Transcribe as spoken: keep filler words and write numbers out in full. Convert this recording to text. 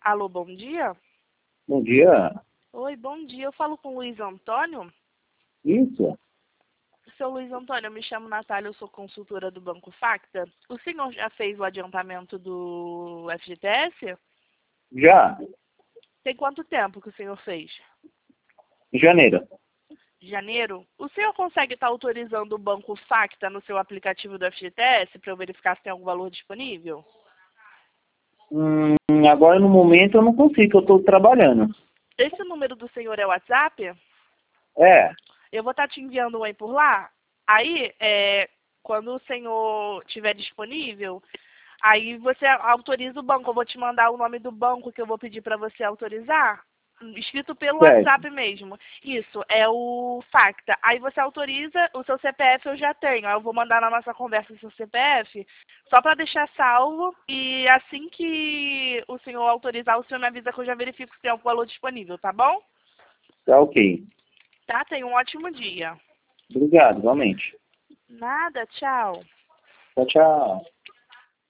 Alô, bom dia? Bom dia. Oi, bom dia. Eu falo com o Luiz Antônio. Isso? Seu Luiz Antônio, eu me chamo Natália, eu sou consultora do Banco Facta. O senhor já fez o adiantamento do F G T S? Já. Tem quanto tempo que o senhor fez? Em janeiro. Janeiro? O senhor consegue estar autorizando o Banco Facta no seu aplicativo do F G T S para eu verificar se tem algum valor disponível? Hum, agora no momento eu não consigo, que eu estou trabalhando. Esse número do senhor é o WhatsApp? É. Eu vou estar te enviando um aí por lá. Aí, é, quando o senhor estiver disponível, aí você autoriza o banco. Eu vou te mandar o nome do banco que eu vou pedir para você autorizar. Escrito pelo Certo. WhatsApp mesmo. Isso, é o Facta. Aí você autoriza, o seu C P F eu já tenho. Aí eu vou mandar na nossa conversa o seu C P F, só para deixar salvo. E assim que o senhor autorizar, o senhor me avisa que eu já verifico se tem algum valor disponível, tá bom? Tá ok. Tá? Tenha um ótimo dia. Obrigado, igualmente. Nada, tchau. Tchau, tchau.